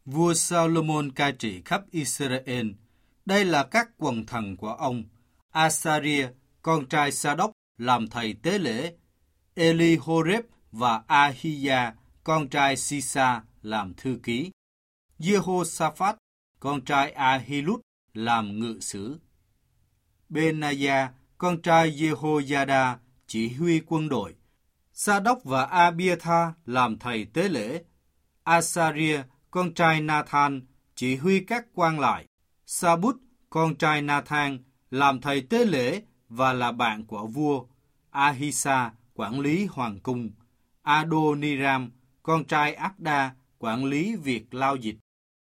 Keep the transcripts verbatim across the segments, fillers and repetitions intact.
Vua Salomon cai trị khắp Israel. Đây là các quần thần của ông. Asariah, con trai Sa-đốc, làm thầy tế lễ. Eli-Horeb và Ahiya, con trai Sisa, làm thư ký. Jehoshaphat, con trai Ahilud, làm ngự sử. Benaiah, con trai Jehoiada, chỉ huy quân đội. Sa-đốc và Abiathar làm thầy tế lễ. Asariah, con trai Nathan, chỉ huy các quan lại. Sa-bút, con trai Nathan, làm thầy tế lễ và là bạn của vua. Ahisa, quản lý hoàng cung. Adoniram, con trai Abda, quản lý việc lao dịch.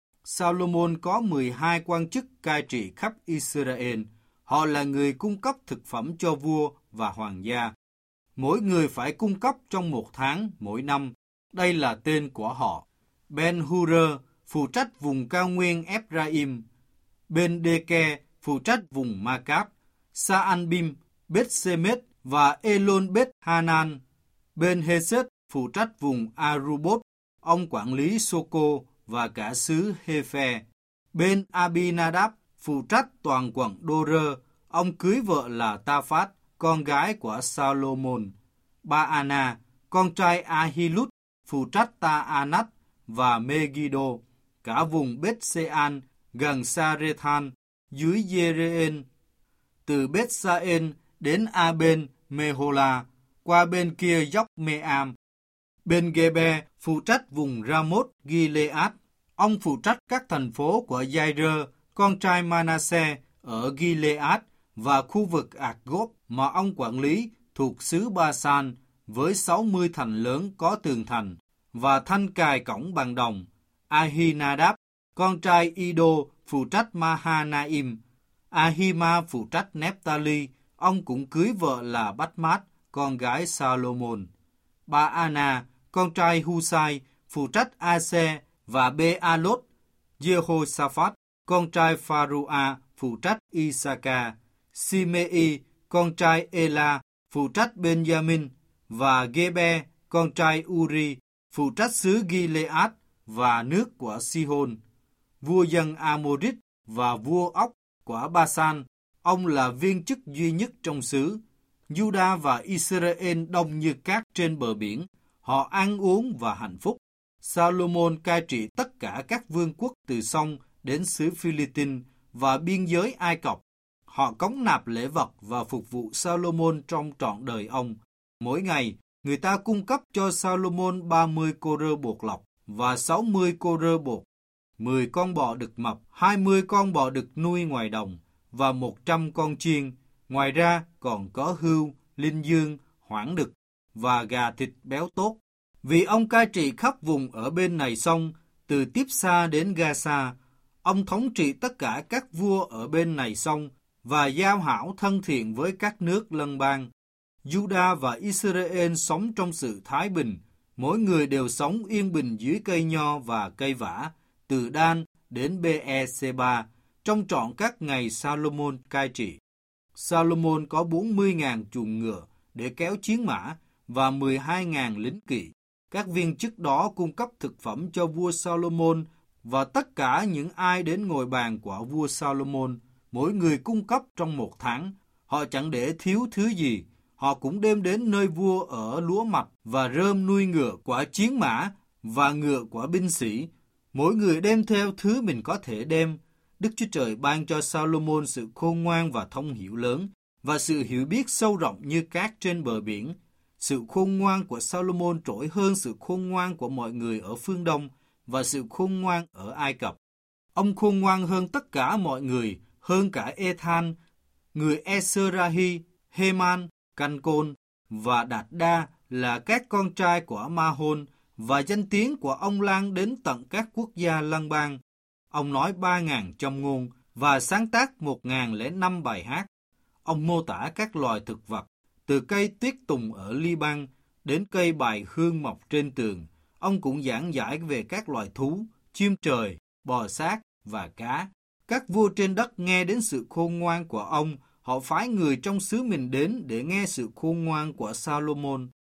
Salomon có mười hai quan chức cai trị khắp Israel. Họ là người cung cấp thực phẩm cho vua và hoàng gia. Mỗi người phải cung cấp trong một tháng mỗi năm. Đây là tên của họ. Ben-Hur phụ trách vùng cao nguyên Ephraim. Ben-Deke phụ trách vùng Ma-cát. Sa-an-bim, Beth-Semet và Elon-Beth-Hanan. Ben-Hesed phụ trách vùng Arubot. Ông quản lý Soko và cả xứ Hephe. Ben-Abinadab phụ trách toàn quận Đô-rơ. Ông cưới vợ là Ta-phát, con gái của Salomon. Ba-ana, con trai Ahilud, phụ trách Ta-anat và Megiddo, cả vùng Beth-Sean gần Sa-rethan dưới Jereen. Từ Beth-sa-en đến A-ben-Mehola, qua bên kia dốc Meam. Ben-gebe phụ trách vùng Ramoth-Gilead. Ông phụ trách các thành phố của Jair, con trai Manasseh ở Gilead và khu vực Ạt-gốp mà ông quản lý thuộc xứ Ba-san với sáu mươi thành lớn có tường thành và thanh cài cổng bằng đồng. Ahinadab, con trai Ido, phụ trách Mahanaim. Ahima phụ trách Nephtali, ông cũng cưới vợ là Bát-mát, con gái Salomon. Ba-ana, con trai Husai, phụ trách Ase và Be-alot. Jehoshaphat, con trai Pharua, phụ trách Isaka. Simei, con trai Ela, phụ trách Benjamin. Và Gebe, con trai Uri, phụ trách xứ Gilead và nước của Sihon. Vua dân Amorit và vua ốc của Basan, ông là viên chức duy nhất trong xứ. Juda và Israel đông như cát trên bờ biển, họ ăn uống và hạnh phúc. Salomon cai trị tất cả các vương quốc từ sông đến xứ Philippines và biên giới Ai Cập. Họ cống nạp lễ vật và phục vụ Salomon trong trọn đời ông. Mỗi ngày, người ta cung cấp cho Salomon ba mươi cô rơ bột lọc và sáu mươi cô rơ bột, mười con bò đực mập, hai mươi con bò đực nuôi ngoài đồng và một trăm con chiên. Ngoài ra còn có hươu, linh dương, hoảng đực và gà thịt béo tốt. Vì ông cai trị khắp vùng ở bên này sông, từ Tiếp-sa đến Ga-sa, ông thống trị tất cả các vua ở bên này sông và giao hảo thân thiện với các nước lân bang. Juda và Israel sống trong sự thái bình, mỗi người đều sống yên bình dưới cây nho và cây vả, từ Dan đến Be-e-seba, trong trọn các ngày Salomon cai trị. Salomon có bốn mươi nghìn chuồng ngựa để kéo chiến mã và mười hai nghìn lính kỵ. Các viên chức đó cung cấp thực phẩm cho vua Salomon và tất cả những ai đến ngồi bàn của vua Salomon, mỗi người cung cấp trong một tháng. Họ chẳng để thiếu thứ gì. Họ cũng đem đến nơi vua ở lúa mạch và rơm nuôi ngựa của chiến mã và ngựa của binh sĩ. Mỗi người đem theo thứ mình có thể đem. Đức Chúa Trời ban cho Salomon sự khôn ngoan và thông hiểu lớn và sự hiểu biết sâu rộng như cát trên bờ biển. Sự khôn ngoan của Salomon trội hơn sự khôn ngoan của mọi người ở phương Đông và sự khôn ngoan ở Ai Cập. Ông khôn ngoan hơn tất cả mọi người, hơn cả Ethan, người Eserahi, Heman, Cancôn và Đạt Đa là các con trai của Ma-hôn, và danh tiếng của ông lan đến tận các quốc gia lân bang. Ông nói ba ngàn châm ngôn và sáng tác một ngàn lẻ năm bài hát. Ông mô tả các loài thực vật, từ cây tuyết tùng ở Liban đến cây bài hương mọc trên tường. Ông cũng giảng giải về các loài thú, chim trời, bò sát và cá. Các vua trên đất nghe đến sự khôn ngoan của ông, họ phái người trong xứ mình đến để nghe sự khôn ngoan của Salomon.